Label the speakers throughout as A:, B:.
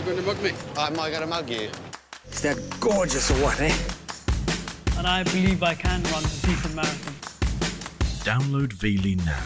A: going to mug me?
B: Am I going to mug you?
C: Is that gorgeous or what, eh?
D: And I believe I can run a decent marathon.
E: Download Veely now.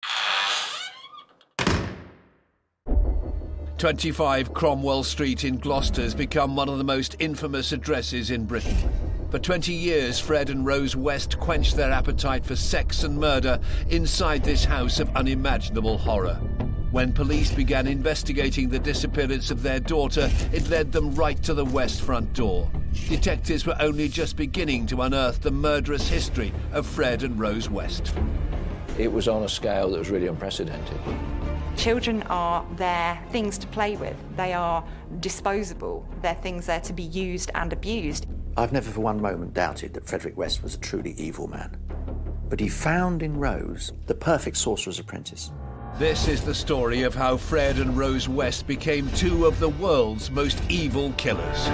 F: 25 Cromwell Street in Gloucester has become one of the most infamous addresses in Britain. For 20 years, Fred and Rose West quenched their appetite for sex and murder inside this house of unimaginable horror. When police began investigating the disappearance of their daughter, it led them right to the West front door. Detectives were only just beginning to unearth the murderous history of Fred and Rose West.
G: It was on a scale that was really unprecedented.
H: Children are their things to play with. They are disposable. They're things there to be used and abused.
I: I've never for one moment doubted that Frederick West was a truly evil man. But he found in Rose the perfect sorcerer's apprentice.
F: This is the story of how Fred and Rose West became two of the world's most evil killers.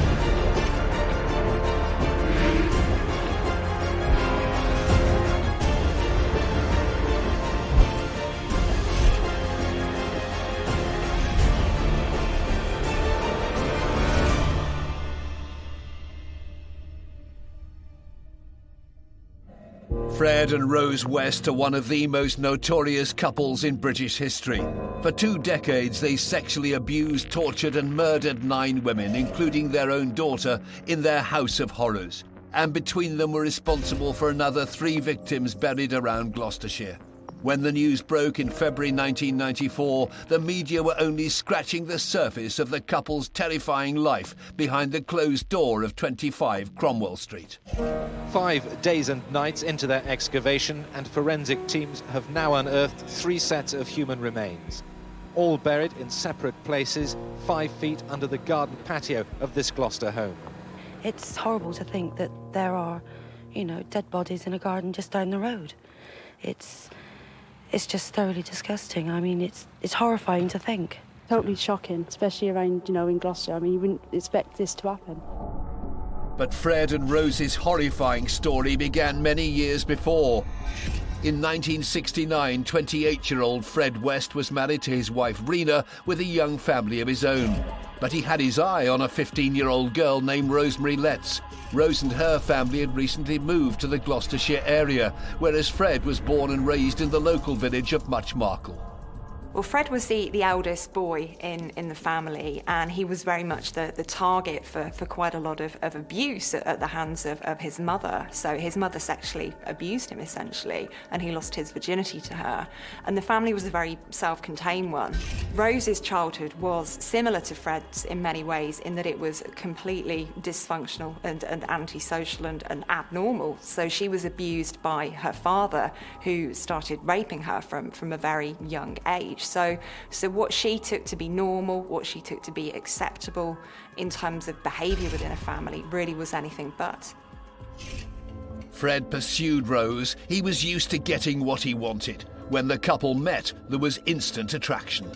F: Fred and Rose West are one of the most notorious couples in British history. For 2 decades, they sexually abused, tortured and murdered 9 women, including their own daughter, in their house of horrors. And between them were responsible for another 3 victims buried around Gloucestershire. When the news broke in February 1994, the media were only scratching the surface of the couple's terrifying life behind the closed door of 25 Cromwell Street.
J: 5 days and nights into their excavation, and forensic teams have now unearthed 3 sets of human remains, all buried in separate places, 5 feet under the garden patio of this Gloucester home.
K: It's horrible to think that there are, dead bodies in a garden just down the road. It's just thoroughly disgusting. I mean, it's horrifying to think.
L: Totally shocking, especially around, in Gloucester. I mean, you wouldn't expect this to happen.
F: But Fred and Rose's horrifying story began many years before. In 1969, 28-year-old Fred West was married to his wife Rena with a young family of his own. But he had his eye on a 15-year-old girl named Rosemary Letts. Rose and her family had recently moved to the Gloucestershire area, whereas Fred was born and raised in the local village of Muchmarcle.
H: Well, Fred was the eldest boy in the family, and he was very much the target for quite a lot of abuse at the hands of his mother. So his mother sexually abused him, essentially, and he lost his virginity to her. And the family was a very self-contained one. Rose's childhood was similar to Fred's in many ways, in that it was completely dysfunctional and antisocial and abnormal. So she was abused by her father, who started raping her from a very young age. So what she took to be normal, what she took to be acceptable in terms of behaviour within a family, really was anything but.
F: Fred pursued Rose. He was used to getting what he wanted. When the couple met, there was instant attraction.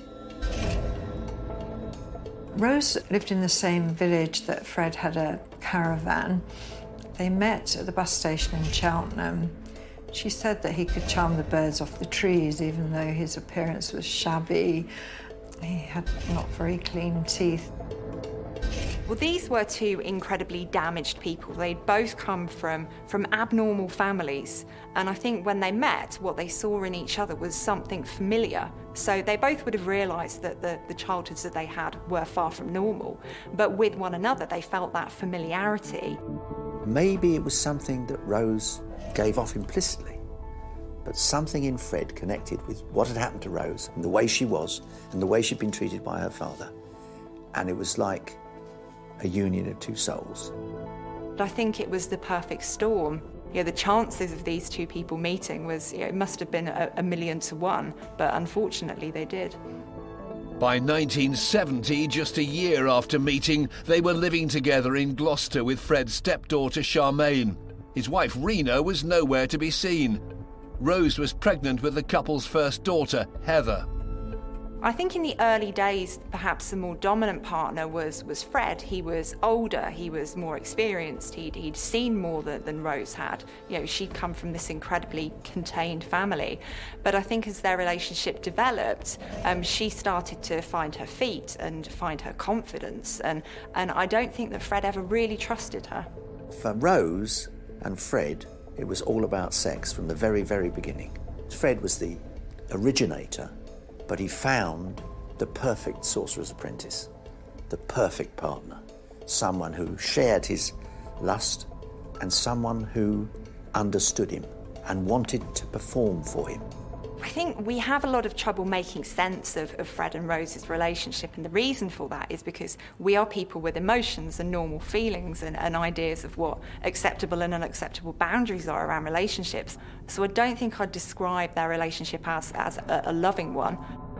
M: Rose lived in the same village that Fred had a caravan. They met at the bus station in Cheltenham. She said that he could charm the birds off the trees, even though his appearance was shabby. He had not very clean teeth.
H: Well, these were 2 incredibly damaged people. They'd both come from abnormal families, and I think when they met, what they saw in each other was something familiar. So they both would have realised that the childhoods that they had were far from normal, but with one another they felt that familiarity.
I: Maybe it was something that Rose gave off implicitly, but something in Fred connected with what had happened to Rose and the way she was and the way she'd been treated by her father. And it was like a union of 2 souls.
H: I think it was the perfect storm. The chances of these 2 people meeting was, it must have been a million to 1, but unfortunately they did.
F: By 1970, just a year after meeting, they were living together in Gloucester with Fred's stepdaughter Charmaine. His wife Rena was nowhere to be seen. Rose was pregnant with the couple's first daughter, Heather.
H: I think in the early days, perhaps the more dominant partner was Fred. He was older, he was more experienced, he'd seen more than Rose had. You know, she'd come from this incredibly contained family. But I think as their relationship developed, she started to find her feet and find her confidence. And I don't think that Fred ever really trusted her.
I: For Rose and Fred, it was all about sex from the very, very beginning. Fred was the originator, but he found the perfect sorcerer's apprentice, the perfect partner, someone who shared his lust and someone who understood him and wanted to perform for him.
H: I think we have a lot of trouble making sense of Fred and Rose's relationship, and the reason for that is because we are people with emotions and normal feelings and ideas of what acceptable and unacceptable boundaries are around relationships. So I don't think I'd describe their relationship as a loving one.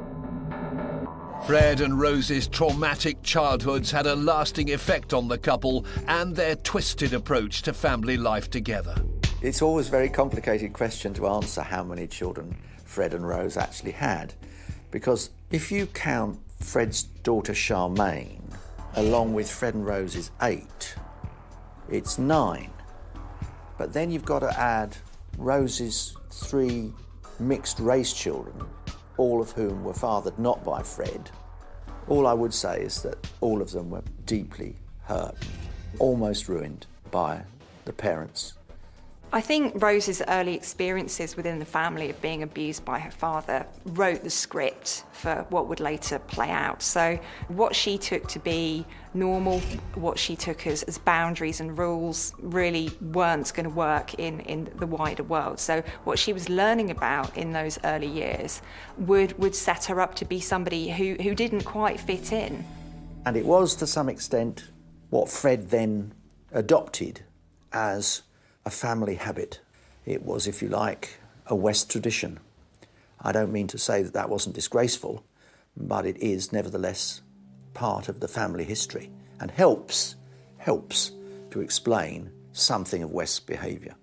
F: Fred and Rose's traumatic childhoods had a lasting effect on the couple and their twisted approach to family life together.
I: It's always a very complicated question to answer how many children Fred and Rose actually had, because if you count Fred's daughter Charmaine along with Fred and Rose's 8, it's 9. But then you've got to add Rose's 3 mixed race children, all of whom were fathered not by Fred. All I would say is that all of them were deeply hurt, almost ruined by the parents.
H: I think Rose's early experiences within the family of being abused by her father wrote the script for what would later play out. So what she took to be normal, what she took as boundaries and rules really weren't going to work in the wider world. So what she was learning about in those early years would set her up to be somebody who didn't quite fit in.
I: And it was, to some extent, what Fred then adopted as a family habit. It was, if you like, a West tradition. I don't mean to say that that wasn't disgraceful, but it is nevertheless part of the family history and helps to explain something of West's behaviour.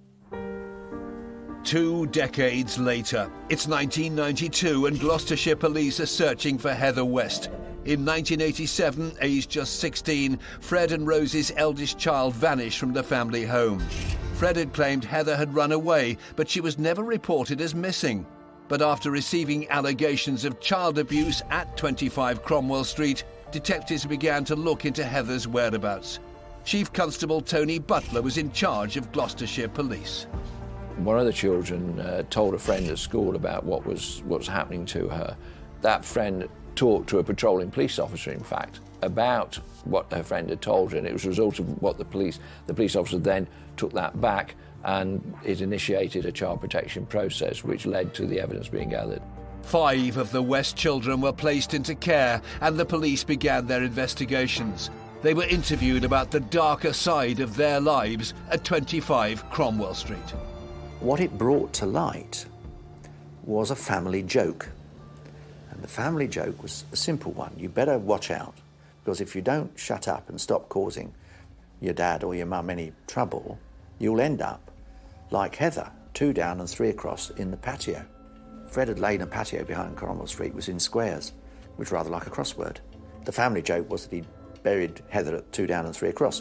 F: 2 decades later, it's 1992 and Gloucestershire police are searching for Heather West. In 1987, aged just 16, Fred and Rose's eldest child vanished from the family home. Fred had claimed Heather had run away, but she was never reported as missing. But after receiving allegations of child abuse at 25 Cromwell Street, detectives began to look into Heather's whereabouts. Chief Constable Tony Butler was in charge of Gloucestershire Police.
G: One of the children told a friend at school about what was happening to her. That friend talked to a patrolling police officer, in fact, about what her friend had told her, and it was a result of what the police officer then took that back, and it initiated a child protection process which led to the evidence being gathered.
F: 5 of the West children were placed into care and the police began their investigations. They were interviewed about the darker side of their lives at 25 Cromwell Street.
I: What it brought to light was a family joke. And the family joke was a simple one. You better watch out, because if you don't shut up and stop causing your dad or your mum any trouble, you'll end up like Heather, 2 down and 3 across in the patio. Fred had laid a patio behind Cromwell Street, was in squares, which was rather like a crossword. The family joke was that he buried Heather at 2 down and 3 across.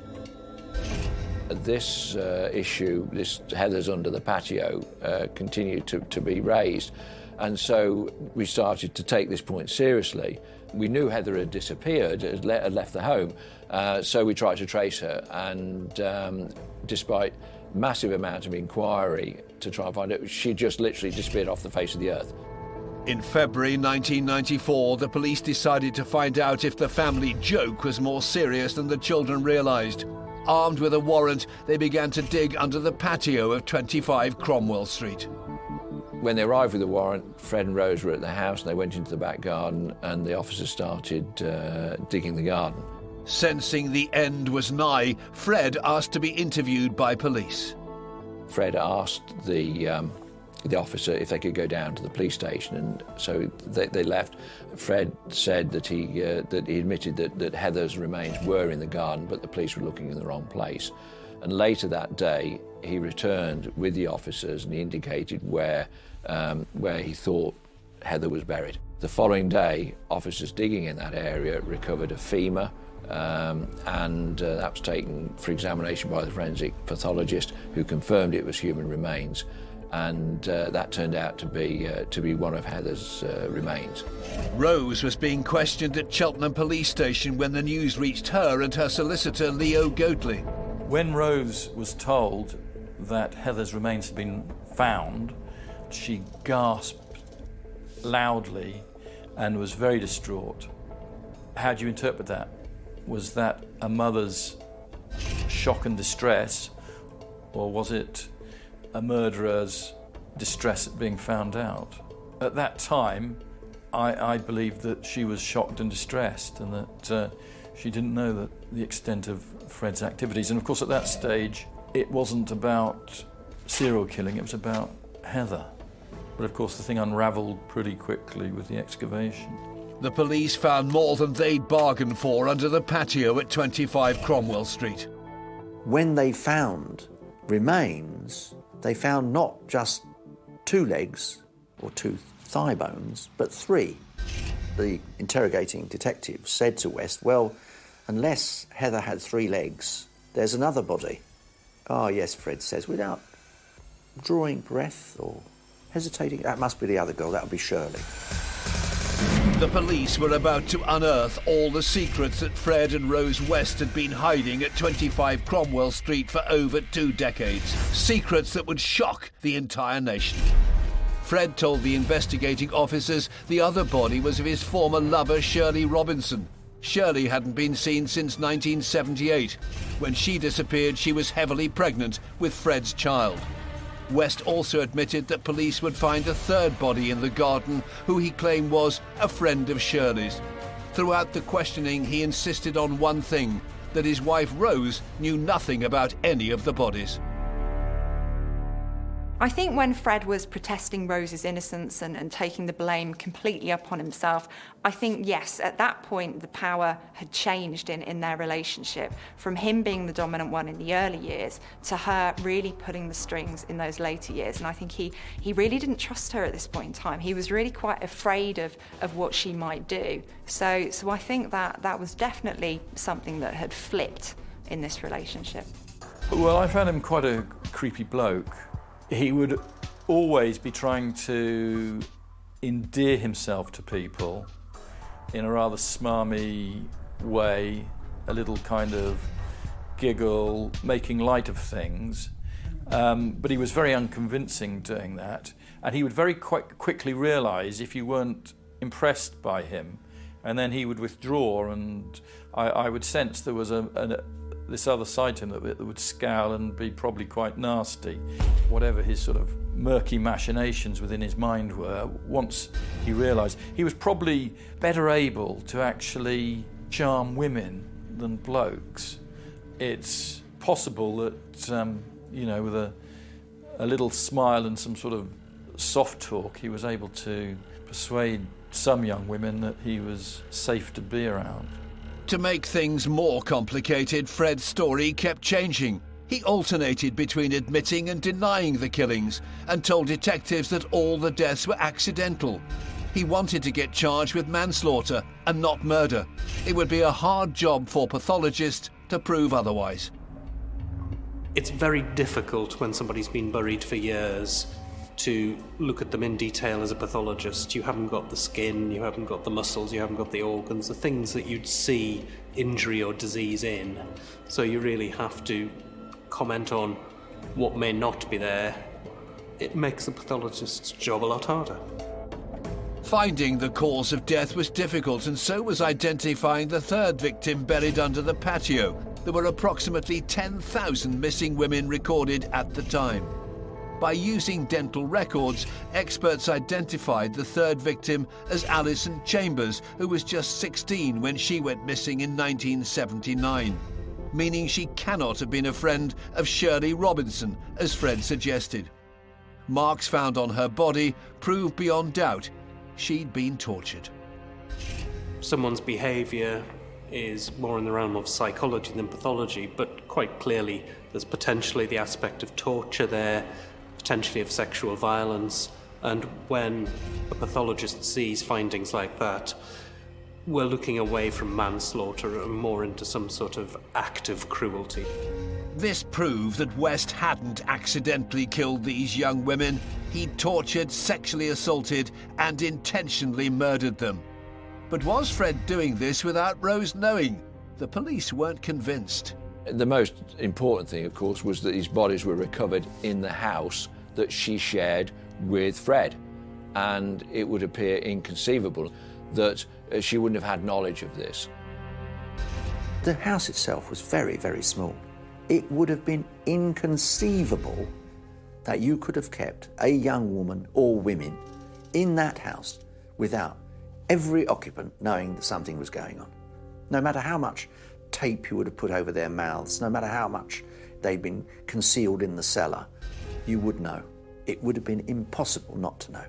G: This issue, this Heather's under the patio, continued to be raised. And so we started to take this point seriously. We knew Heather had disappeared, had left the home, so we tried to trace her. And despite massive amount of inquiry to try and find her, she just literally disappeared off the face of the earth.
F: In February 1994, the police decided to find out if the family joke was more serious than the children realised. Armed with a warrant, they began to dig under the patio of 25 Cromwell Street.
G: When they arrived with the warrant, Fred and Rose were at the house and they went into the back garden and the officers started digging the garden.
F: Sensing the end was nigh, Fred asked to be interviewed by police.
G: Fred asked the officer if they could go down to the police station, and so they left. Fred said that he admitted that Heather's remains were in the garden, but the police were looking in the wrong place. And later that day, he returned with the officers and he indicated where he thought Heather was buried. The following day, officers digging in that area recovered a femur, and that was taken for examination by the forensic pathologist, who confirmed it was human remains, and that turned out to be one of Heather's remains.
F: Rose was being questioned at Cheltenham police station when the news reached her and her solicitor, Leo Goatley.
A: When Rose was told that Heather's remains had been found, she gasped loudly and was very distraught. How do you interpret that? Was that a mother's shock and distress, or was it a murderer's distress at being found out? At that time, I believed that she was shocked and distressed, and that she didn't know the extent of Fred's activities. And of course, at that stage, it wasn't about serial killing, it was about Heather. But of course, the thing unravelled pretty quickly with the excavation.
F: The police found more than they'd bargained for under the patio at 25 Cromwell Street.
I: When they found remains, they found not just 2 legs or 2 thigh bones, but 3. The interrogating detective said to West, well, unless Heather had 3 legs, there's another body. Oh, yes, Fred says, without drawing breath or hesitating. That must be the other girl, that would be Shirley.
F: The police were about to unearth all the secrets that Fred and Rose West had been hiding at 25 Cromwell Street for over 2 decades. Secrets that would shock the entire nation. Fred told the investigating officers the other body was of his former lover, Shirley Robinson. Shirley hadn't been seen since 1978. When she disappeared, she was heavily pregnant with Fred's child. West also admitted that police would find a 3rd body in the garden, who he claimed was a friend of Shirley's. Throughout the questioning, he insisted on one thing, that his wife Rose knew nothing about any of the bodies.
H: I think when Fred was protesting Rose's innocence and taking the blame completely upon himself, I think, yes, at that point the power had changed in their relationship, from him being the dominant one in the early years to her really putting the strings in those later years. And I think he really didn't trust her at this point in time. He was really quite afraid of what she might do. So I think that was definitely something that had flipped in this relationship.
A: Well, I found him quite a creepy bloke. He would always be trying to endear himself to people in a rather smarmy way, a little kind of giggle, making light of things. But he was very unconvincing doing that. And he would very quickly realise if you weren't impressed by him, and then he would withdraw, and I would sense there was this other side to him that would scowl and be probably quite nasty. Whatever his sort of murky machinations within his mind were, once he realised, he was probably better able to actually charm women than blokes. It's possible that, with a little smile and some sort of soft talk, he was able to persuade some young women that he was safe to be around.
F: To make things more complicated, Fred's story kept changing. He alternated between admitting and denying the killings and told detectives that all the deaths were accidental. He wanted to get charged with manslaughter and not murder. It would be a hard job for pathologists to prove otherwise.
B: It's very difficult when somebody's been buried for years to look at them in detail as a pathologist. You haven't got the skin, you haven't got the muscles, you haven't got the organs, the things that you'd see injury or disease in. So you really have to comment on what may not be there. It makes the pathologist's job a lot harder.
F: Finding the cause of death was difficult, and so was identifying the 3rd victim buried under the patio. There were approximately 10,000 missing women recorded at the time. By using dental records, experts identified the 3rd victim as Alison Chambers, who was just 16 when she went missing in 1979, meaning she cannot have been a friend of Shirley Robinson, as Fred suggested. Marks found on her body proved beyond doubt she'd been tortured.
B: Someone's behaviour is more in the realm of psychology than pathology, but quite clearly there's potentially the aspect of torture there, potentially of sexual violence, And when a pathologist sees findings like that, we're looking away from manslaughter and more into some sort of act of cruelty.
F: This proved that West hadn't accidentally killed these young women. He'd tortured, sexually assaulted, and intentionally murdered them. But was Fred doing this without Rose knowing? The police weren't convinced.
G: The most important thing, of course, was that these bodies were recovered in the house that she shared with Fred. And it would appear inconceivable that she wouldn't have had knowledge of this.
I: The house itself was very, very small. It would have been inconceivable that you could have kept a young woman or women in that house without every occupant knowing that something was going on. No matter how much tape you would have put over their mouths, no matter how much they'd been concealed in the cellar, you would know. It would have been impossible not to know.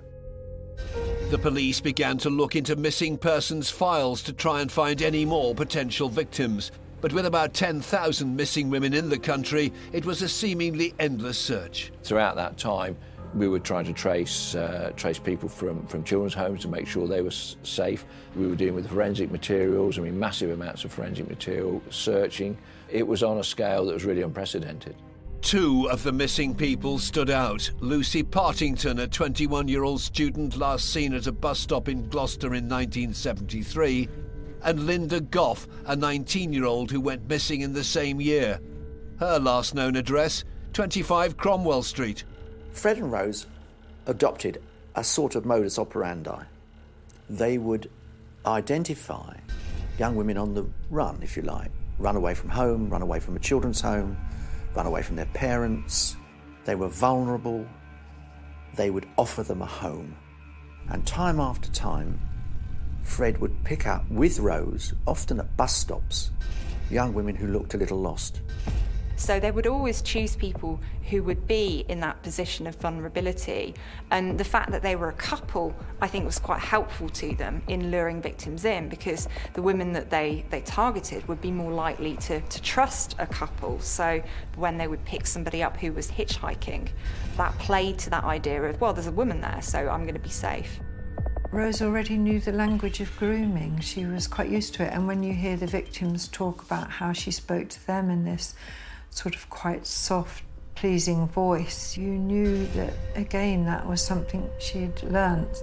F: The police began to look into missing persons files to try and find any more potential victims. But with about 10,000 missing women in the country, it was a seemingly endless search.
G: Throughout that time, we were trying to trace people from children's homes to make sure they were safe. We were dealing with forensic materials, massive amounts of forensic material, searching. It was on a scale that was really unprecedented.
F: Two of the missing people stood out. Lucy Partington, a 21-year-old student last seen at a bus stop in Gloucester in 1973, and Linda Goff, a 19-year-old who went missing in the same year. Her last known address, 25 Cromwell Street.
I: Fred and Rose adopted a sort of modus operandi. They would identify young women on the run, if you like, run away from home, run away from a children's home, run away from their parents. They were vulnerable. They would offer them a home. And time after time, Fred would pick up with Rose, often at bus stops, young women who looked a little lost.
H: So they would always choose people who would be in that position of vulnerability. And the fact that they were a couple, I think, was quite helpful to them in luring victims in, because the women that they targeted would be more likely to trust a couple. So when they would pick somebody up who was hitchhiking, that played to that idea of, well, there's a woman there, so I'm going to be safe.
M: Rose already knew the language of grooming. She was quite used to it. And when you hear the victims talk about how she spoke to them in this sort of quite soft, pleasing voice, you knew that, again, that was something she'd learnt.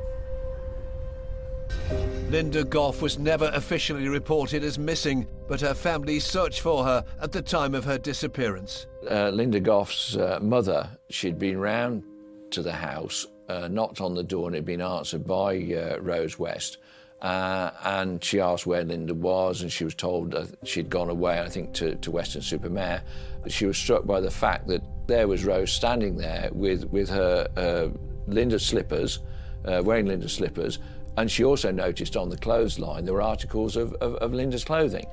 F: Linda Goff was never officially reported as missing, but her family searched for her at the time of her disappearance.
G: Linda Goff's mother, she'd been round to the house, knocked on the door, and it had been answered by Rose West. And she asked where Linda was, and she was told she'd gone away, I think, to Weston-super-Mare. She was struck by the fact that there was Rose standing there with her Linda's slippers, wearing Linda's slippers, and she also noticed on the clothesline there were articles of Linda's clothing.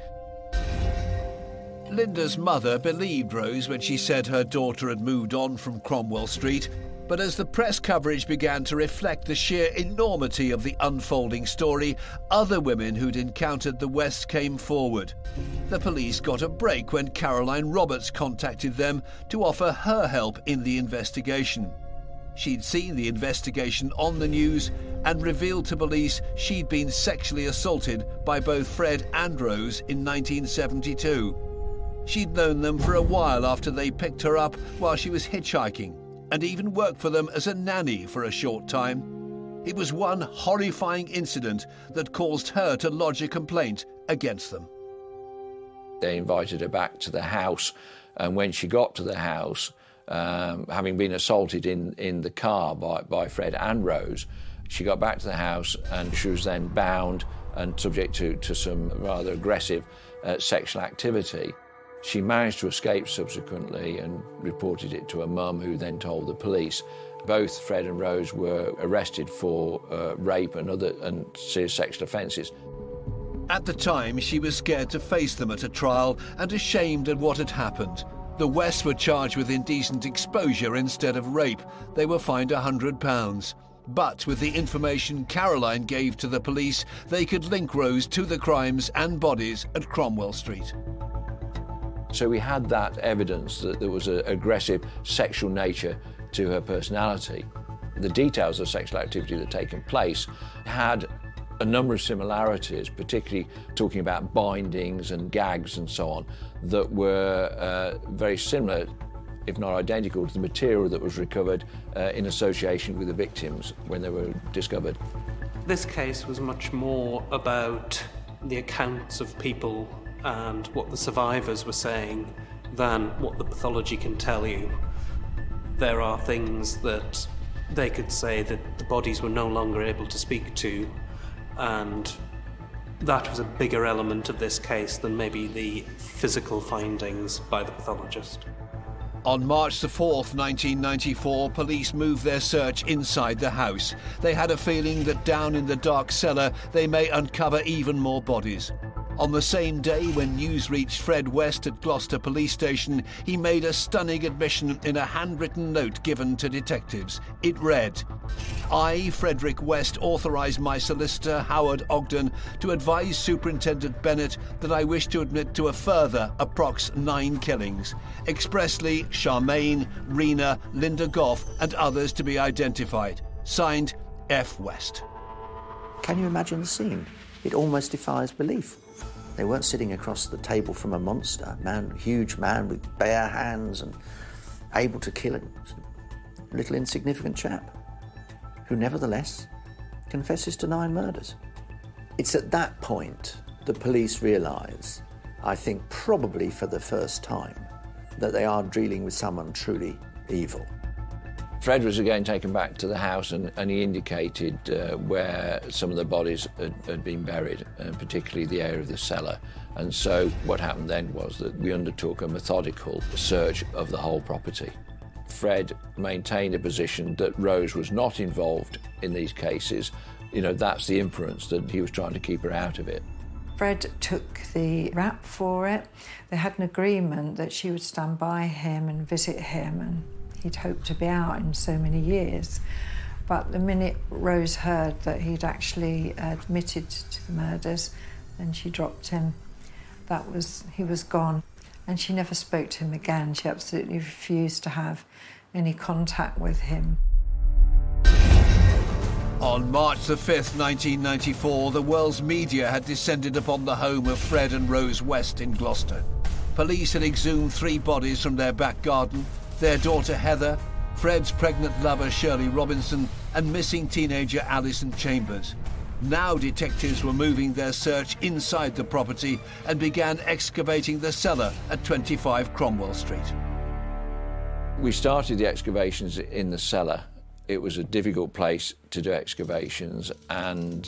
F: Linda's mother believed Rose when she said her daughter had moved on from Cromwell Street, but as the press coverage began to reflect the sheer enormity of the unfolding story, other women who'd encountered the West came forward. The police got a break when Caroline Roberts contacted them to offer her help in the investigation. She'd seen the investigation on the news and revealed to police she'd been sexually assaulted by both Fred and Rose in 1972. She'd known them for a while after they picked her up while she was hitchhiking, and even worked for them as a nanny for a short time. It was one horrifying incident that caused her to lodge a complaint against them.
G: They invited her back to the house, and when she got to the house, having been assaulted in the car by Fred and Rose, she got back to the house and she was then bound and subject to some rather aggressive sexual activity. She managed to escape subsequently and reported it to her mum, who then told the police. Both Fred and Rose were arrested for rape and serious sexual offences.
F: At the time, she was scared to face them at a trial and ashamed at what had happened. The West were charged with indecent exposure instead of rape. They were fined £100. But with the information Caroline gave to the police, they could link Rose to the crimes and bodies at Cromwell Street.
G: So we had that evidence that there was an aggressive sexual nature to her personality. The details of sexual activity that had taken place had a number of similarities, particularly talking about bindings and gags and so on, that were very similar, if not identical, to the material that was recovered in association with the victims when they were discovered.
B: This case was much more about the accounts of people and what the survivors were saying than what the pathology can tell you. There are things that they could say that the bodies were no longer able to speak to, and that was a bigger element of this case than maybe the physical findings by the pathologist.
F: On March the 4th, 1994, police moved their search inside the house. They had a feeling that down in the dark cellar they may uncover even more bodies. On the same day, when news reached Fred West at Gloucester Police Station, he made a stunning admission in a handwritten note given to detectives. It read, "I, Frederick West, authorise my solicitor, Howard Ogden, to advise Superintendent Bennett that I wish to admit to a further approx 9 killings. Expressly, Charmaine, Rena, Linda Goff, and others to be identified. Signed, F. West."
I: Can you imagine the scene? It almost defies belief. They weren't sitting across the table from a monster, huge man with bare hands and able to kill a little insignificant chap, who nevertheless confesses to 9 murders. It's at that point the police realise, I think probably for the first time, that they are dealing with someone truly evil.
G: Fred was again taken back to the house and he indicated where some of the bodies had been buried, particularly the area of the cellar. And so what happened then was that we undertook a methodical search of the whole property. Fred maintained a position that Rose was not involved in these cases. You know, that's the inference, that he was trying to keep her out of it.
M: Fred took the rap for it. They had an agreement that she would stand by him and visit him, and he'd hoped to be out in so many years. But the minute Rose heard that he'd actually admitted to the murders, then she dropped him. He was gone. And she never spoke to him again. She absolutely refused to have any contact with him.
F: On March the 5th, 1994, the world's media had descended upon the home of Fred and Rose West in Gloucester. Police had exhumed 3 bodies from their back garden: their daughter Heather, Fred's pregnant lover Shirley Robinson, and missing teenager Alison Chambers. Now detectives were moving their search inside the property and began excavating the cellar at 25 Cromwell Street.
G: We started the excavations in the cellar. It was a difficult place to do excavations, and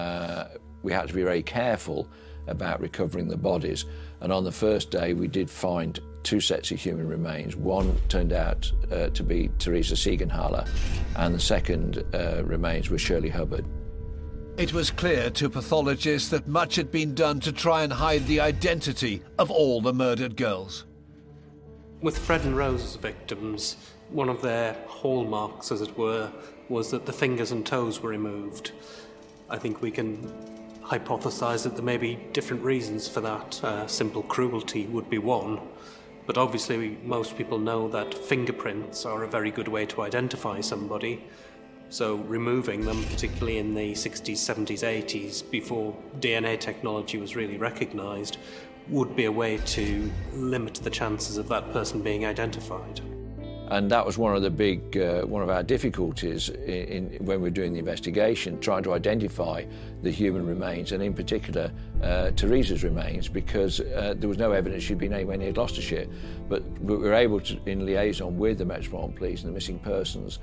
G: we had to be very careful about recovering the bodies. And on the first day we did find 2 sets of human remains. One turned out to be Teresa Siegenthaler, and the second remains were Shirley Hubbard.
F: It was clear to pathologists that much had been done to try and hide the identity of all the murdered girls.
B: With Fred and Rose as victims, one of their hallmarks, as it were, was that the fingers and toes were removed. I think we can hypothesise that there may be different reasons for that. Simple cruelty would be one. But obviously most people know that fingerprints are a very good way to identify somebody. So removing them, particularly in the 60s, 70s, 80s, before DNA technology was really recognised, would be a way to limit the chances of that person being identified.
G: And that was one of the big, one of our difficulties when we were doing the investigation, trying to identify the human remains, and in particular Teresa's remains, because there was no evidence she'd been anywhere near Gloucestershire. But we were able to, in liaison with the Metropolitan Police and the missing persons,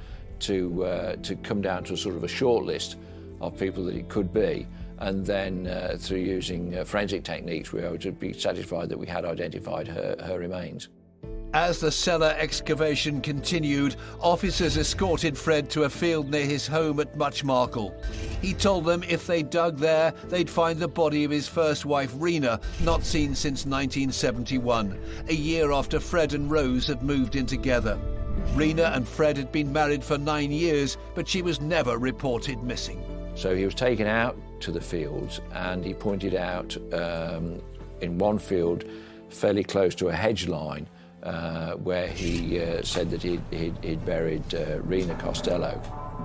G: to come down to a sort of a short list of people that it could be. And then through using forensic techniques, we were able to be satisfied that we had identified her remains.
F: As the cellar excavation continued, officers escorted Fred to a field near his home at Muchmarcle. He told them if they dug there, they'd find the body of his first wife, Rena, not seen since 1971, a year after Fred and Rose had moved in together. Rena and Fred had been married for 9 years, but she was never reported missing.
G: So he was taken out to the fields, and he pointed out in one field, fairly close to a hedge line, where he said that he'd buried Rena Costello.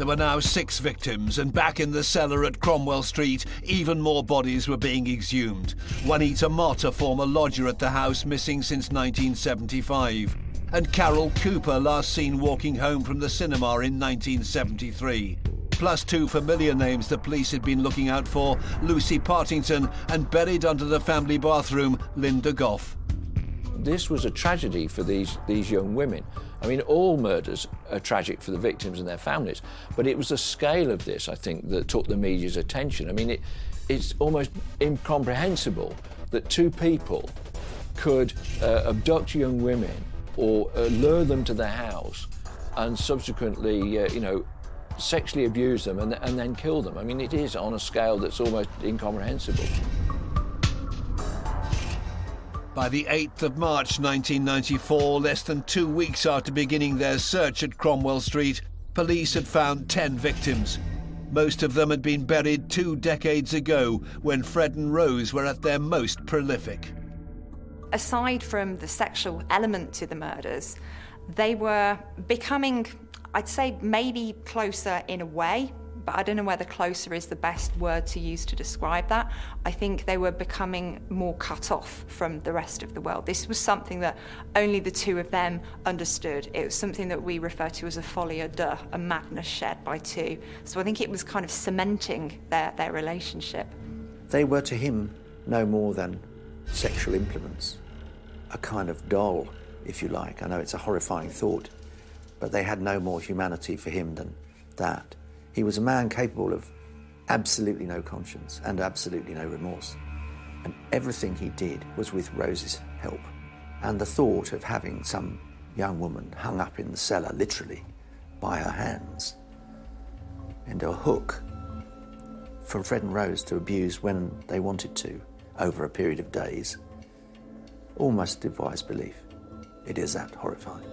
F: There were now 6 victims, and back in the cellar at Cromwell Street, even more bodies were being exhumed. Juanita Mott, a former lodger at the house, missing since 1975. And Carol Cooper, last seen walking home from the cinema in 1973. Plus 2 familiar names the police had been looking out for, Lucy Partington and buried under the family bathroom, Linda Gough.
G: This was a tragedy for these young women. I mean, all murders are tragic for the victims and their families, but it was the scale of this, I think, that took the media's attention. I mean, it's almost incomprehensible that 2 people could abduct young women or lure them to their house and subsequently, sexually abuse them and then kill them. I mean, it is on a scale that's almost incomprehensible.
F: By the 8th of March 1994, less than 2 weeks after beginning their search at Cromwell Street, police had found 10 victims. Most of them had been buried 2 decades ago, when Fred and Rose were at their most prolific.
H: Aside from the sexual element to the murders, they were becoming, I'd say, maybe closer in a way, but I don't know whether closer is the best word to use to describe that. I think they were becoming more cut off from the rest of the world. This was something that only the 2 of them understood. It was something that we refer to as a folie à deux, a madness shared by 2. So I think it was kind of cementing their relationship.
I: They were to him no more than sexual implements, a kind of doll, if you like. I know it's a horrifying thought, but they had no more humanity for him than that. He was a man capable of absolutely no conscience and absolutely no remorse. And everything he did was with Rose's help. And the thought of having some young woman hung up in the cellar, literally, by her hands, and a hook for Fred and Rose to abuse when they wanted to, over a period of days, almost defies belief. It is that horrifying.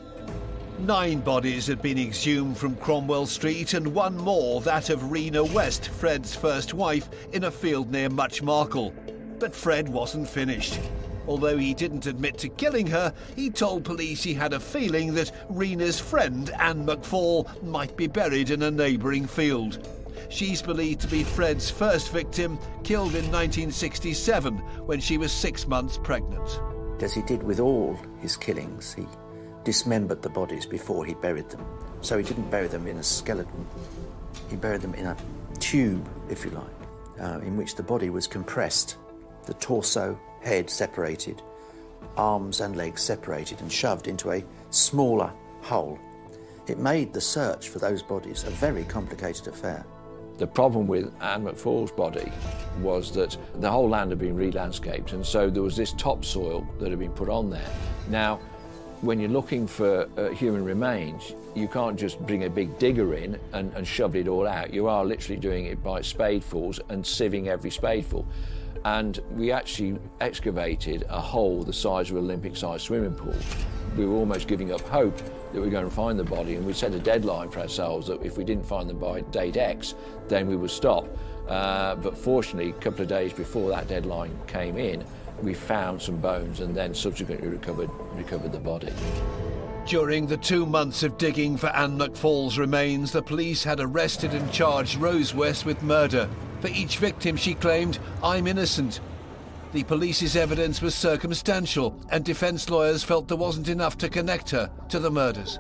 F: 9 bodies had been exhumed from Cromwell Street, and 1 more, that of Rena West, Fred's first wife, in a field near Muchmarcle. But Fred wasn't finished. Although he didn't admit to killing her, he told police he had a feeling that Rena's friend, Anne McFall, might be buried in a neighbouring field. She's believed to be Fred's first victim, killed in 1967, when she was 6 months pregnant.
I: As he did with all his killings, he dismembered the bodies before he buried them. So he didn't bury them in a skeleton. He buried them in a tube, if you like, in which the body was compressed, the torso, head separated, arms and legs separated and shoved into a smaller hole. It made the search for those bodies a very complicated affair.
G: The problem with Anne McFall's body was that the whole land had been re-landscaped, and so there was this topsoil that had been put on there. Now, when you're looking for human remains, you can't just bring a big digger in and shove it all out. You are literally doing it by spadefuls and sieving every spadeful. And we actually excavated a hole the size of an Olympic-sized swimming pool. We were almost giving up hope that we were going to find the body, and we set a deadline for ourselves that if we didn't find them by date X, then we would stop. But fortunately, a couple of days before that deadline came in, we found some bones and then subsequently recovered the body.
F: During the 2 months of digging for Anne McFall's remains, the police had arrested and charged Rose West with murder. For each victim, she claimed, "I'm innocent." The police's evidence was circumstantial, and defence lawyers felt there wasn't enough to connect her to the murders.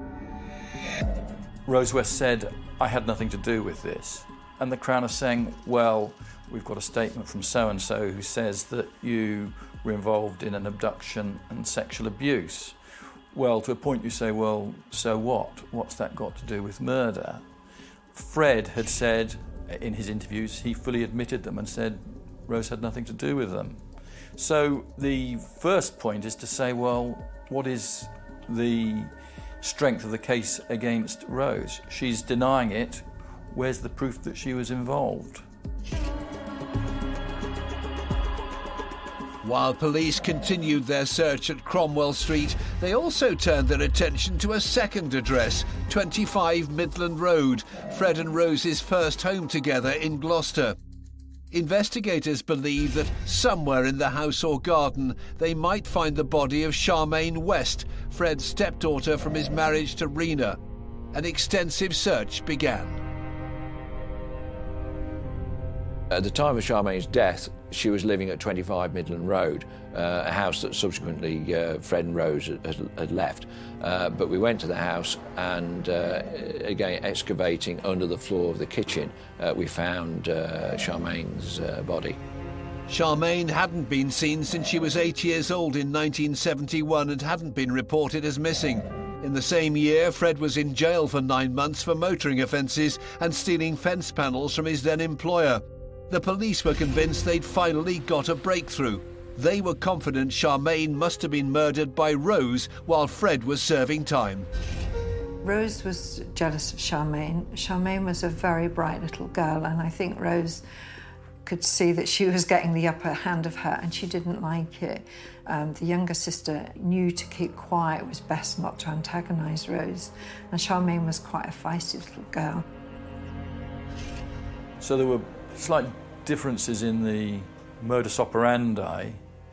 A: Rose West said, "I had nothing to do with this." And the Crown are saying, well, we've got a statement from so-and-so who says that you were involved in an abduction and sexual abuse. Well, to a point you say, well, so what? What's that got to do with murder? Fred had said in his interviews, he fully admitted them and said Rose had nothing to do with them. So the first point is to say, well, what is the strength of the case against Rose? She's denying it. Where's the proof that she was involved?
F: While police continued their search at Cromwell Street, they also turned their attention to a second address, 25 Midland Road, Fred and Rose's first home together in Gloucester. Investigators believe that somewhere in the house or garden they might find the body of Charmaine West, Fred's stepdaughter from his marriage to Rena. An extensive search began.
G: At the time of Charmaine's death, she was living at 25 Midland Road, a house that subsequently Fred and Rose had left. But we went to the house and, again, excavating under the floor of the kitchen, we found Charmaine's body.
F: Charmaine hadn't been seen since she was 8 years old in 1971 and hadn't been reported as missing. In the same year, Fred was in jail for 9 months for motoring offences and stealing fence panels from his then employer. The police were convinced they'd finally got a breakthrough. They were confident Charmaine must have been murdered by Rose while Fred was serving time.
M: Rose was jealous of Charmaine. Charmaine was a very bright little girl, and I think Rose could see that she was getting the upper hand of her, and she didn't like it. The younger sister knew to keep quiet. It was best not to antagonise Rose, and Charmaine was quite a feisty little girl.
A: So there were slight differences in the modus operandi.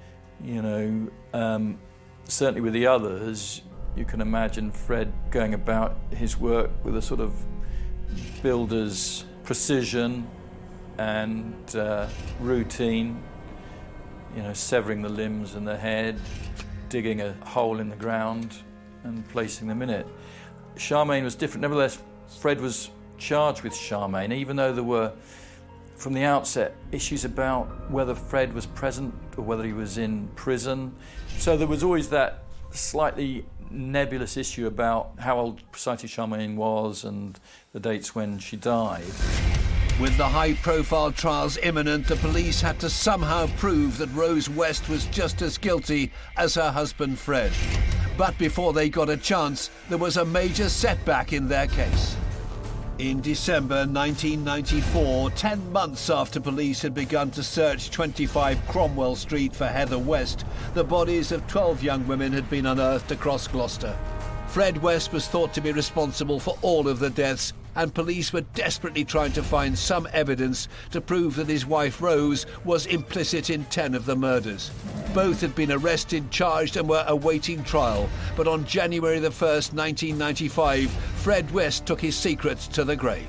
A: Certainly with the others, you can imagine Fred going about his work with a sort of builder's precision and routine, severing the limbs and the head, digging a hole in the ground and placing them in it. Charmaine was different. Nevertheless, Fred was charged with Charmaine, even though there were, from the outset, issues about whether Fred was present or whether he was in prison. So there was always that slightly nebulous issue about how old precisely Charmaine was and the dates when she died.
F: With the high-profile trials imminent, the police had to somehow prove that Rose West was just as guilty as her husband Fred. But before they got a chance, there was a major setback in their case. In December 1994, 10 months after police had begun to search 25 Cromwell Street for Heather West, the bodies of 12 young women had been unearthed across Gloucester. Fred West was thought to be responsible for all of the deaths, and police were desperately trying to find some evidence to prove that his wife Rose was implicit in 10 of the murders. Both had been arrested, charged and were awaiting trial, but on January the 1st, 1995, Fred West took his secrets to the grave.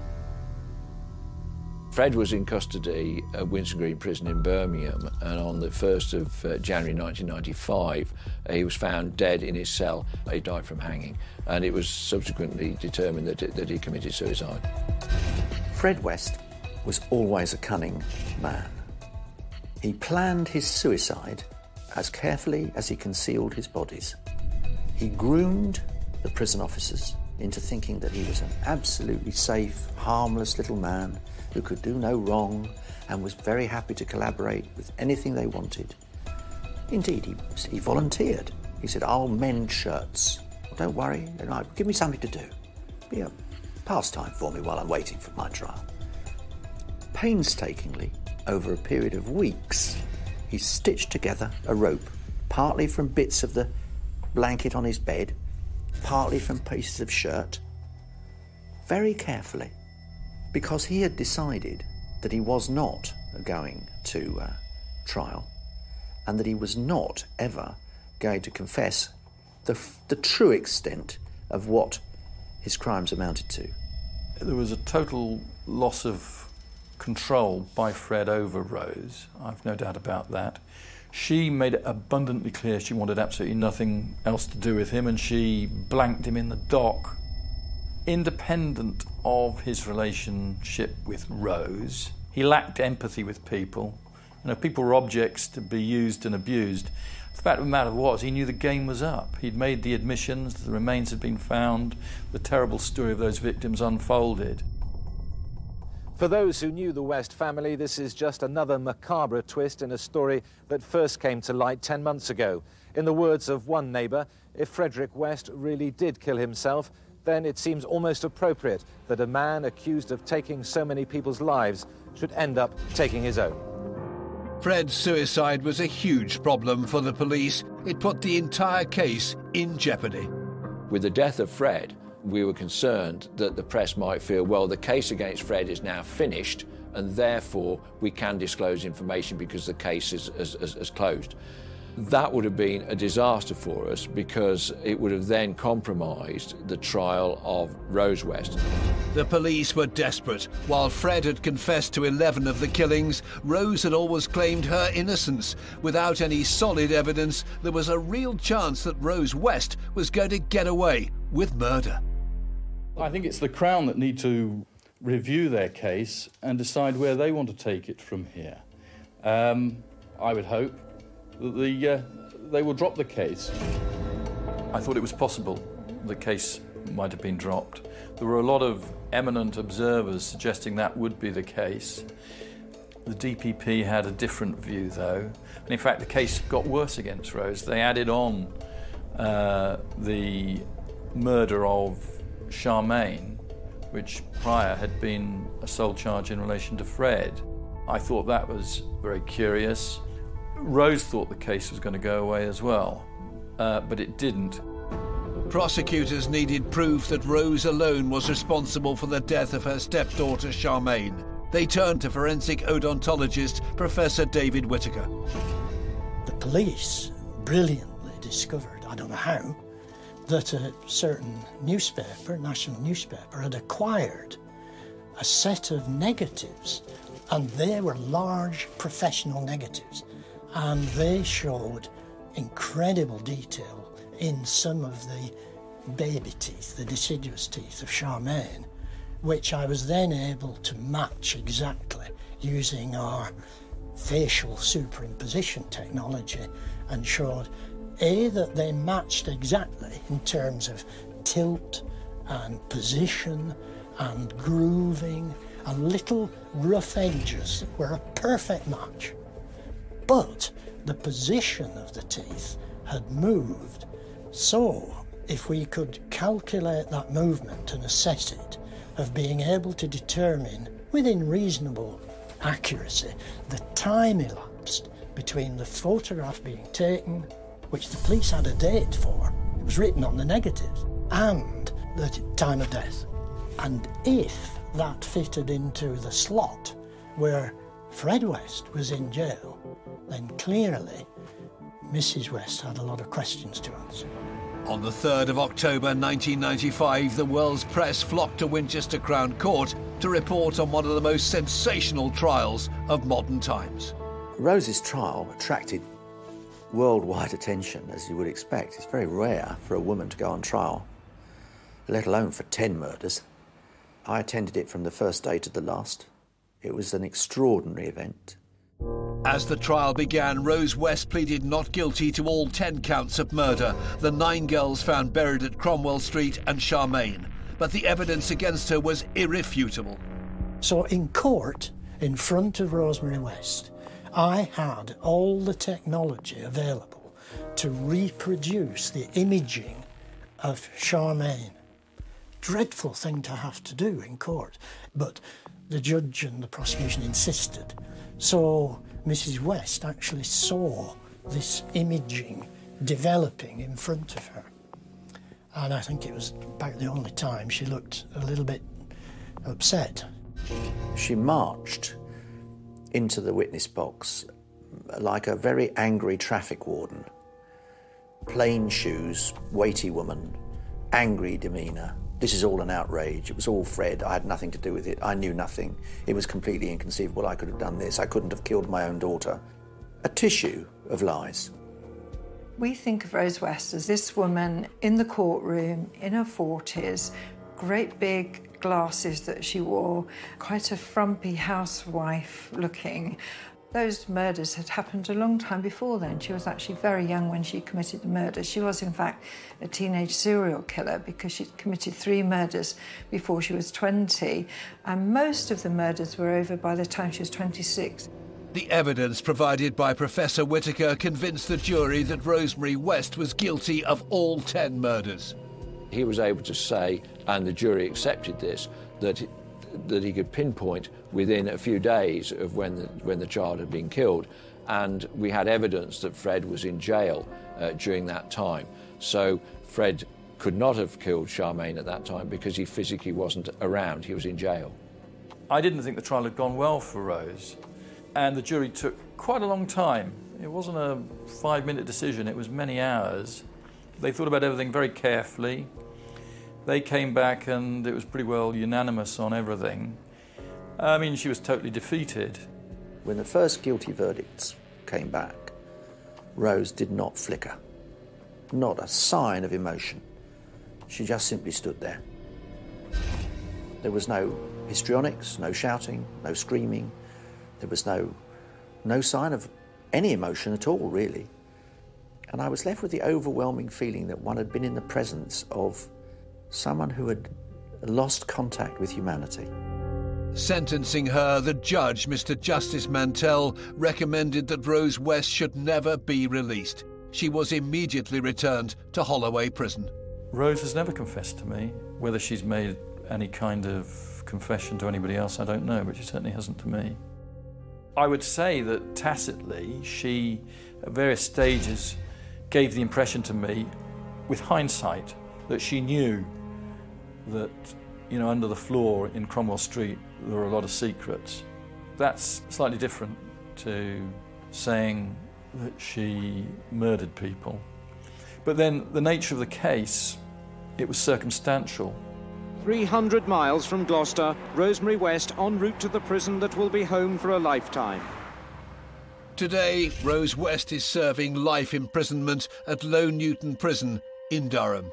G: Fred was in custody at Winson Green Prison in Birmingham, and on the 1st of January 1995, he was found dead in his cell. He died from hanging, and it was subsequently determined that he committed suicide.
I: Fred West was always a cunning man. He planned his suicide as carefully as he concealed his bodies. He groomed the prison officers into thinking that he was an absolutely safe, harmless little man who could do no wrong and was very happy to collaborate with anything they wanted. Indeed, he volunteered. He said, "I'll mend shirts. Don't worry, give me something to do. Be a pastime for me while I'm waiting for my trial." Painstakingly, over a period of weeks, he stitched together a rope, partly from bits of the blanket on his bed, partly from pieces of shirt, very carefully, because he had decided that he was not going to trial and that he was not ever going to confess the true extent of what his crimes amounted to.
A: There was a total loss of control by Fred over Rose. I've no doubt about that. She made it abundantly clear she wanted absolutely nothing else to do with him, and she blanked him in the dock. Independent of his relationship with Rose, he lacked empathy with people. People were objects to be used and abused. The fact of the matter was, he knew the game was up. He'd made the admissions, the remains had been found, the terrible story of those victims unfolded.
J: For those who knew the West family, this is just another macabre twist in a story that first came to light 10 months ago. In the words of one neighbour, if Frederick West really did kill himself, then it seems almost appropriate that a man accused of taking so many people's lives should end up taking his own.
F: Fred's suicide was a huge problem for the police. It put the entire case in jeopardy.
G: With the death of Fred, we were concerned that the press might feel, well, the case against Fred is now finished and therefore we can disclose information because the case is closed. That would have been a disaster for us because it would have then compromised the trial of Rose West.
F: The police were desperate. While Fred had confessed to 11 of the killings, Rose had always claimed her innocence. Without any solid evidence, there was a real chance that Rose West was going to get away with murder.
N: I think it's the Crown that need to review their case and decide where they want to take it from here. I would hope that they will drop the case.
A: I thought it was possible the case might have been dropped. There were a lot of eminent observers suggesting that would be the case. The DPP had a different view, though. And in fact, the case got worse against Rose. They added on the murder of Charmaine, which prior had been a sole charge in relation to Fred. I thought that was very curious. Rose thought the case was going to go away as well, but it didn't.
F: Prosecutors needed proof that Rose alone was responsible for the death of her stepdaughter Charmaine. They turned to forensic odontologist Professor David Whittaker.
O: The police brilliantly discovered, I don't know how, that a certain newspaper, national newspaper, had acquired a set of negatives, and they were large professional negatives, and they showed incredible detail in some of the baby teeth, the deciduous teeth of Charmaine, which I was then able to match exactly using our facial superimposition technology, and showed that they matched exactly in terms of tilt and position and grooving and little rough edges were a perfect match. But the position of the teeth had moved. So if we could calculate that movement and assess it, of being able to determine within reasonable accuracy the time elapsed between the photograph being taken, which the police had a date for, it was written on the negatives, and the time of death. And if that fitted into the slot where Fred West was in jail, then clearly Mrs. West had a lot of questions to answer.
F: On the 3rd of October 1995, the world's press flocked to Winchester Crown Court to report on one of the most sensational trials of modern times.
I: Rose's trial attracted worldwide attention, as you would expect. It's very rare for a woman to go on trial, let alone for 10 murders. I attended it from the first day to the last. It was an extraordinary event.
F: As the trial began, Rose West pleaded not guilty to all 10 counts of murder, the 9 girls found buried at Cromwell Street and Charmaine. But the evidence against her was irrefutable.
O: So in court, in front of Rosemary West, I had all the technology available to reproduce the imaging of Charmaine. Dreadful thing to have to do in court, but the judge and the prosecution insisted. So Mrs. West actually saw this imaging developing in front of her. And I think it was about the only time she looked a little bit upset.
I: She marched into the witness box like a very angry traffic warden. Plain shoes, weighty woman, angry demeanour. This is all an outrage. It was all Fred. I had nothing to do with it. I knew nothing. It was completely inconceivable I could have done this. I couldn't have killed my own daughter. A tissue of lies.
M: We think of Rose West as this woman in the courtroom, in her 40s, great big glasses that she wore, quite a frumpy housewife looking. Those murders had happened a long time before then. She was actually very young when she committed the murder. She was, in fact, a teenage serial killer because she'd committed 3 murders before she was 20, and most of the murders were over by the time she was 26.
F: The evidence provided by Professor Whittaker convinced the jury that Rosemary West was guilty of all 10 murders.
G: He was able to say, and the jury accepted this, that he could pinpoint within a few days of when the child had been killed, and we had evidence that Fred was in jail during that time. So Fred could not have killed Charmaine at that time because he physically wasn't around, he was in jail. I
A: didn't think the trial had gone well for Rose, and the jury took quite a long time It wasn't a 5-minute decision, it was many hours. They thought about everything very carefully. They came back and it was pretty well unanimous on everything. I mean, she was totally defeated.
I: When the first guilty verdicts came back, Rose did not flicker. Not a sign of emotion. She just simply stood there. There was no histrionics, no shouting, no screaming. There was no sign of any emotion at all, really. And I was left with the overwhelming feeling that one had been in the presence of someone who had lost contact with humanity.
F: Sentencing her, the judge, Mr. Justice Mantell, recommended that Rose West should never be released. She was immediately returned to Holloway Prison.
A: Rose has never confessed to me. Whether she's made any kind of confession to anybody else, I don't know, but she certainly hasn't to me. I would say that tacitly, she, at various stages, gave the impression to me, with hindsight, that she knew that, you know, under the floor in Cromwell Street, there were a lot of secrets. That's slightly different to saying that she murdered people. But then the nature of the case, it was circumstantial.
P: 300 miles from Gloucester, Rosemary West en route to the prison that will be home for a lifetime.
F: Today, Rose West is serving life imprisonment at Low Newton Prison in Durham.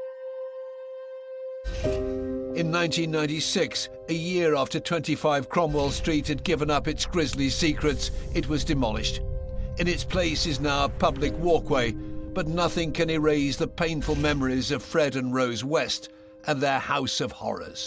F: In 1996, a year after 25 Cromwell Street had given up its grisly secrets, it was demolished. In its place is now a public walkway, but nothing can erase the painful memories of Fred and Rose West and their house of horrors.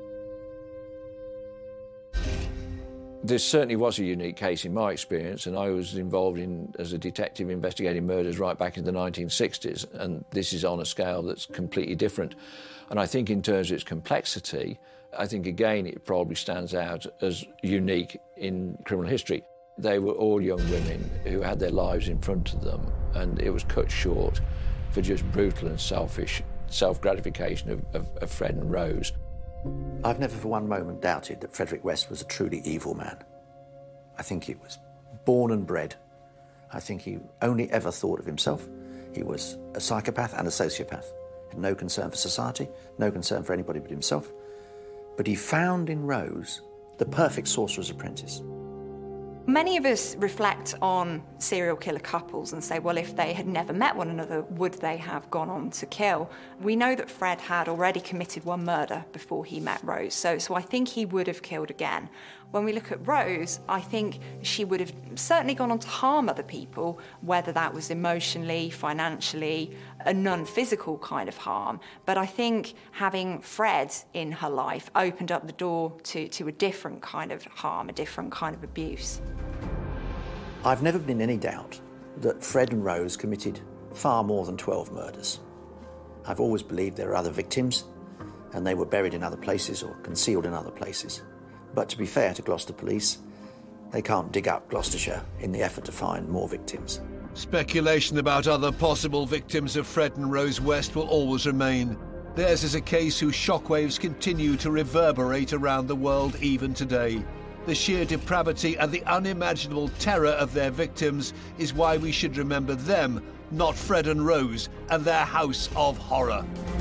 G: This certainly was a unique case in my experience, and I was involved as a detective investigating murders right back in the 1960s, and this is on a scale that's completely different. And I think in terms of its complexity, I think again it probably stands out as unique in criminal history. They were all young women who had their lives in front of them, and it was cut short for just brutal and selfish self-gratification of Fred and Rose.
I: I've never for one moment doubted that Frederick West was a truly evil man. I think he was born and bred. I think he only ever thought of himself. He was a psychopath and a sociopath. Had no concern for society, no concern for anybody but himself. But he found in Rose the perfect sorcerer's apprentice.
H: Many of us reflect on serial killer couples and say, well, if they had never met one another, would they have gone on to kill? We know that Fred had already committed one murder before he met Rose, so I think he would have killed again. When we look at Rose, I think she would have certainly gone on to harm other people, whether that was emotionally, financially, a non-physical kind of harm. But I think having Fred in her life opened up the door to a different kind of harm, a different kind of abuse.
I: I've never been in any doubt that Fred and Rose committed far more than 12 murders. I've always believed there are other victims, and they were buried in other places or concealed in other places. But to be fair to Gloucester Police, they can't dig up Gloucestershire in the effort to find more victims.
F: Speculation about other possible victims of Fred and Rose West will always remain. Theirs is a case whose shockwaves continue to reverberate around the world even today. The sheer depravity and the unimaginable terror of their victims is why we should remember them, not Fred and Rose and their house of horror.